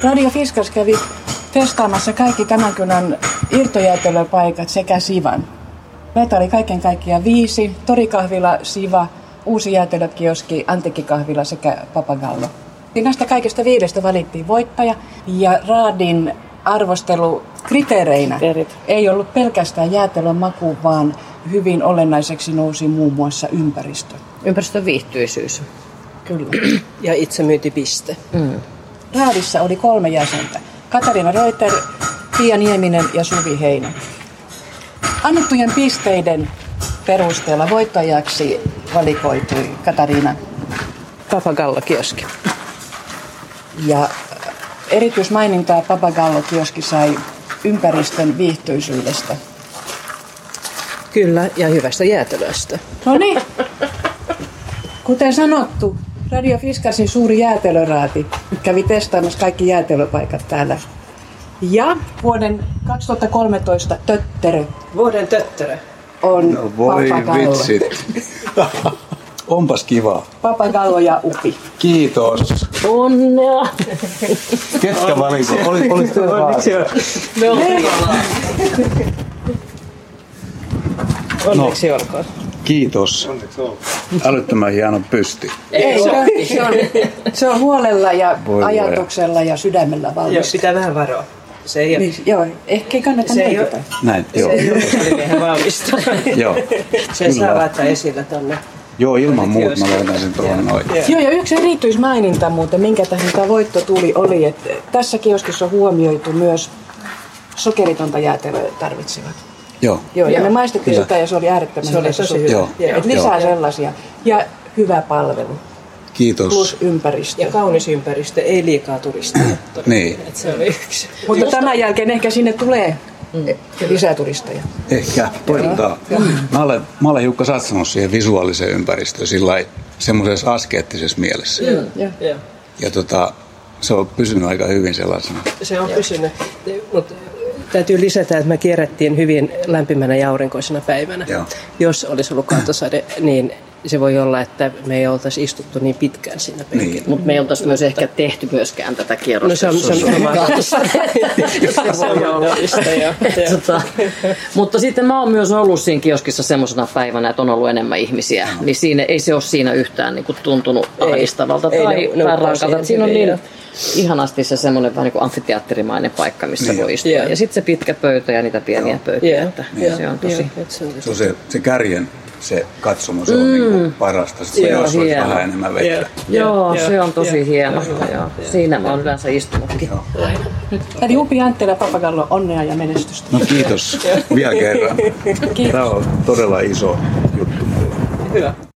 Radio Fiskars kävi testaamassa kaikki tämän kylän irtojäätelöpaikat sekä Sivan. Meitä oli kaiken kaikkiaan 5. Torikahvila, Siva, Uusi jäätelökioski, Antiikkikahvila sekä Papagallo. Näistä kaikista 5 valittiin voittaja ja Raadin arvostelukriteereinä ei ollut pelkästään jäätelön maku, vaan hyvin olennaiseksi nousi muun muassa ympäristö. Ympäristön viihtyisyys. Kyllä. Ja itsemyyntipiste. Raadissa oli 3 jäsentä. Katariina Reuter, Pia Nieminen ja Suvi Heino. Annettujen pisteiden perusteella voittajaksi valikoitui Katariina Papagallo-kioski. Ja erityismainintaa Papagallo-kioski sai ympäristön viihtyisyydestä. Kyllä, ja hyvästä jäätelöstä. No niin. Kuten sanottu, Radio Fiskarsin suuri jäätelöraati kävi testaamassa kaikki jäätelöpaikat täällä. Ja vuoden 2013 tötterö Vuoden tötterö on No voi Papagallo. vitsit. Onpas kiva. Papagallo ja Upi. Kiitos. Onnea! Ketkä valiko? Olis te Onneksi olkoon. Kiitos. Älyttömän hieno pysti. Se on huolella ja Voi ajatuksella ja sydämellä Joo, valmista. pitää vähän varoa. Se ei ole. Niin, joo, ehkä ei kannata Se ei leikata. Näin, joo. Se ei ole ihan valmista. Joo. Se saa laittaa esillä tonne. Joo, ilman muuta mä laitan sen tuohon noin. Joo, ja yksi erityismaininta muuten, minkä tähän tämä voitto tuli, oli, että tässä kioskissa on huomioitu myös sokeritonta jäätelöä tarvitsevat. Joo. Joo, ja me maistettiin Kyllä. sitä ja se oli äärettömän Se oli hyvä. tosi hyvä. Joo. Et lisää sellaisia. Ja hyvä palvelu. Kiitos. Plus ympäristö. Ja kaunis ympäristö, ei liikaa turisteja. Niin. Et se oli yksi. Mutta tämän jälkeen ehkä sinne tulee lisää turisteja. Ehkä, toivotaan. Mä olen hiukka satsannut siihen visuaaliseen ympäristöön sillä semmoisessa askeettisessa mielessä. Joo. Ja se on pysynyt aika hyvin sellaisena. Se on pysynyt. Mutta täytyy lisätä, että me kierrättiin hyvin lämpimänä ja aurinkoisena päivänä. Joo. Jos olisi ollut kaatosade, niin se voi olla, että me ei oltaisi istuttu niin pitkään siinä penkillä. Niin. Mutta me ei oltaisi myös ehkä tehty myöskään tätä kierrosta. No se on mahdollista. Se on mahdollista, joo. Mutta sitten mä oon myös ollut siinä kioskissa semmoisena päivänä, että on ollut enemmän ihmisiä. Niin siinä, ei se ole siinä yhtään niin kuin tuntunut ahdistavalta Ei, tai ne on rankalta. Siinä on hyviä, niin ihanasti se semmoinen vähän niin kuin amfiteatterimainen paikka, missä Niin. voi istua. Joo. Ja sitten se pitkä pöytä ja niitä pieniä pöytiä. Että se on tosi... Se on se kärjen, se katsomo, se on niin parasta. Sitten Joo, jos olisi hieno. vähän enemmän vettä. Joo, se on tosi hieno. Joo. Siinä mä oon yleensä istunutkin. Eli Upi Anttila, Papagallo, onnea ja menestystä. No kiitos vielä kerran. Tämä on todella iso juttu mulle. Hyvä.